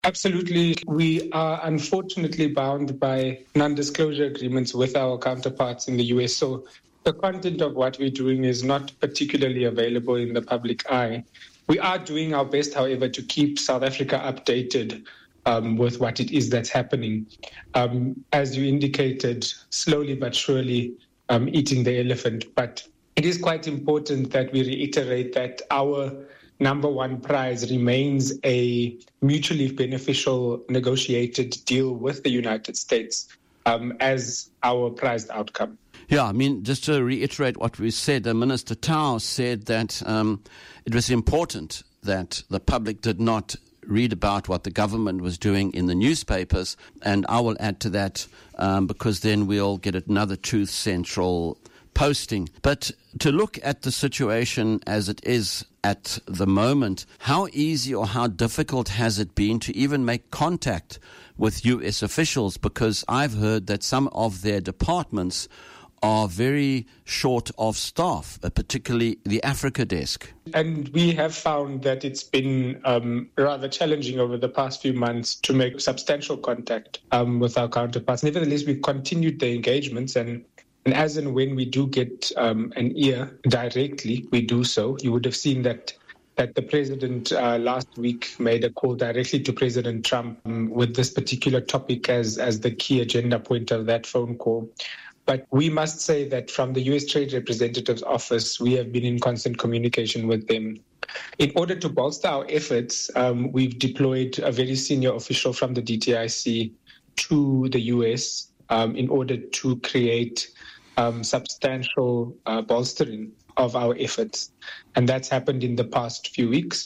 Absolutely. We are unfortunately bound by non-disclosure agreements with our counterparts in the US. So the content of what we're doing is not particularly available in the public eye. We are doing our best, however, to keep South Africa updated with what it is that's happening. As you indicated, slowly but surely eating the elephant. But it is quite important that we reiterate that our number one prize remains a mutually beneficial negotiated deal with the United States as our prized outcome. Yeah, I mean, just to reiterate what we said, Minister Tau said that it was important that the public did not read about what the government was doing in the newspapers, and I will add to that because then we'll get another Truth Central posting. But to look at the situation as it is at the moment, how easy or how difficult has it been to even make contact with U.S. officials? Because I've heard that some of their departments are very short of staff, particularly the Africa desk. And we have found that it's been rather challenging over the past few months to make substantial contact with our counterparts. Nevertheless, we've continued the engagements, and as and when we do get an ear directly, we do so. You would have seen that the president last week made a call directly to President Trump with this particular topic as the key agenda point of that phone call. But we must say that from the U.S. Trade Representative's office, we have been in constant communication with them. In order to bolster our efforts, we've deployed a very senior official from the DTIC to the U.S. In order to create substantial bolstering of our efforts. And that's happened in the past few weeks.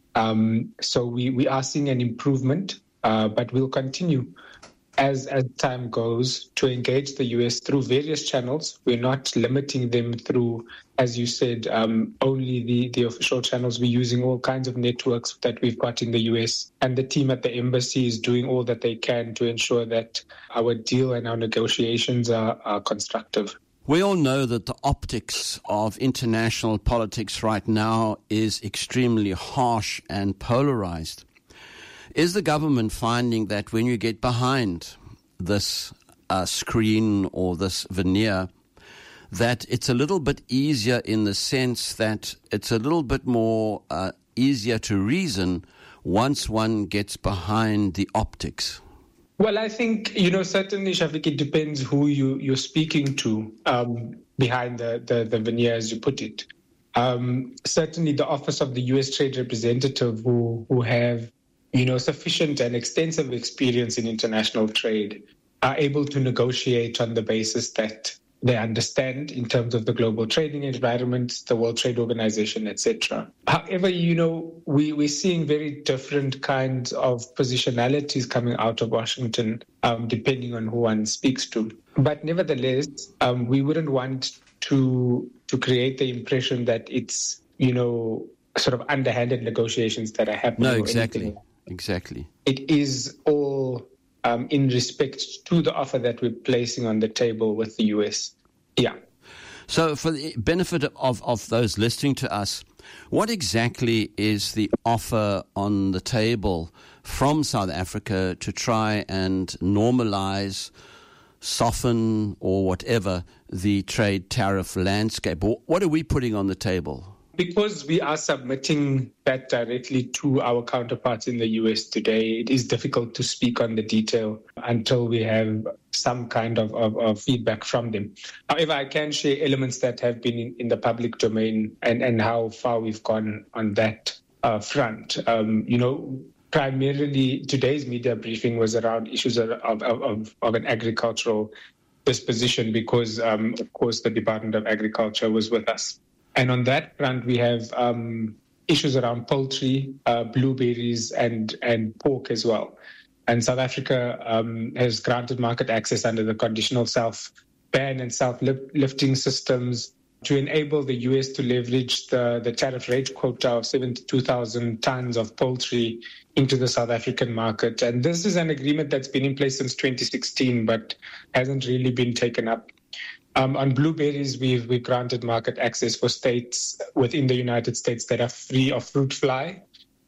So we are seeing an improvement, but we'll continue as time goes to engage the U.S. through various channels. We're not limiting them through, as you said, only the official channels. We're using all kinds of networks that we've got in the U.S. And the team at the embassy is doing all that they can to ensure that our deal and our negotiations are constructive. We all know that the optics of international politics right now is extremely harsh and polarized. Is the government finding that when you get behind this screen or this veneer, that it's a little bit easier in the sense that it's a little bit more easier to reason once one gets behind the optics? Well, I think, certainly, Shafiq, it depends who you're speaking to behind the veneer, as you put it. Certainly the Office of the U.S. Trade Representative who have sufficient and extensive experience in international trade are able to negotiate on the basis that they understand in terms of the global trading environment, the World Trade Organization, etc. However, we're seeing very different kinds of positionalities coming out of Washington, depending on who one speaks to. But nevertheless, we wouldn't want to create the impression that it's, sort of underhanded negotiations that are happening. No, exactly. Exactly. It is all in respect to the offer that we're placing on the table with the U.S. Yeah. So for the benefit of those listening to us, what exactly is the offer on the table from South Africa to try and normalize, soften, or whatever the trade tariff landscape? What are we putting on the table? Because we are submitting that directly to our counterparts in the U.S. today, it is difficult to speak on the detail until we have some kind of feedback from them. However, I can share elements that have been in the public domain and how far we've gone on that front. Primarily today's media briefing was around issues of an agricultural disposition because, of course, the Department of Agriculture was with us. And on that front, we have issues around poultry, blueberries, and pork as well. And South Africa has granted market access under the conditional self-ban and self-lifting systems to enable the U.S. to leverage the tariff rate quota of 72,000 tons of poultry into the South African market. And this is an agreement that's been in place since 2016, but hasn't really been taken up. On blueberries, we've granted market access for states within the United States that are free of fruit fly.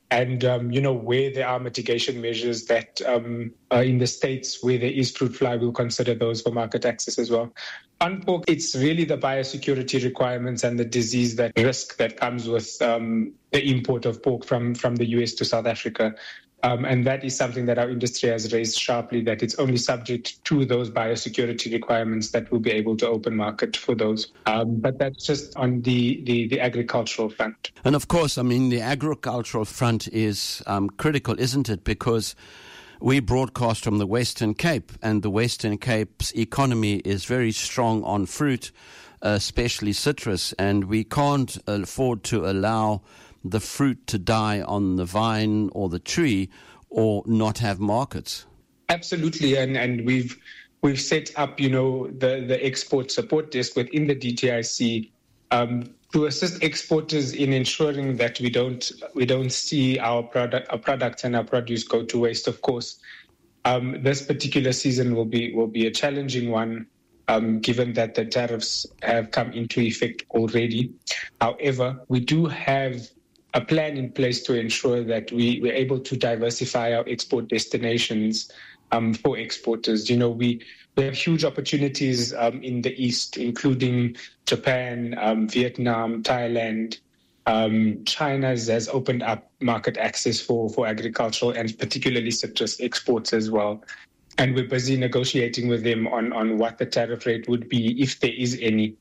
And, where there are mitigation measures that in the states where there is fruit fly, we'll consider those for market access as well. On pork, it's really the biosecurity requirements and the disease that risk that comes with the import of pork from the US to South Africa. And that is something that our industry has raised sharply, that it's only subject to those biosecurity requirements that we'll be able to open market for those. But that's just on the agricultural front. And of course, the agricultural front is critical, isn't it? Because we broadcast from the Western Cape, and the Western Cape's economy is very strong on fruit, especially citrus, and we can't afford to allow the fruit to die on the vine or the tree or not have markets. Absolutely, and we've set up, the export support desk within the DTIC to assist exporters in ensuring that we don't see our products and our produce go to waste. Of course, this particular season will be a challenging one, given that the tariffs have come into effect already. However, we do have a plan in place to ensure that we're able to diversify our export destinations for exporters. We have huge opportunities in the East, including Japan, Vietnam, Thailand. China has opened up market access for agricultural and particularly citrus exports as well. And we're busy negotiating with them on what the tariff rate would be, if there is any,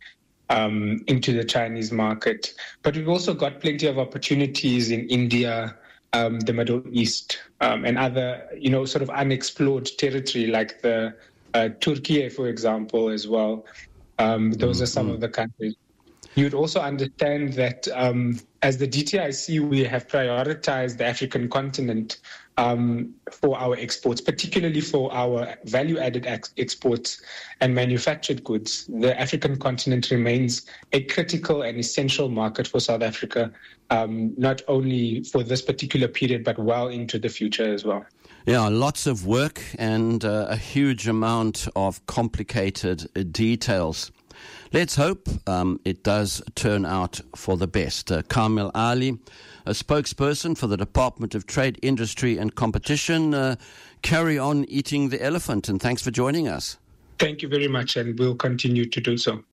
into the Chinese market. But we've also got plenty of opportunities in India, the Middle East, and other, sort of unexplored territory like the Turkey, for example, as well. Those are some of the countries. You'd also understand that as the DTIC, we have prioritized the African continent for our exports, particularly for our value-added exports and manufactured goods. The African continent remains a critical and essential market for South Africa, not only for this particular period, but well into the future as well. Yeah, lots of work and a huge amount of complicated details. Let's hope it does turn out for the best. Kamil Ali, a spokesperson for the Department of Trade, Industry and Competition. Carry on eating the elephant, and thanks for joining us. Thank you very much, and we'll continue to do so.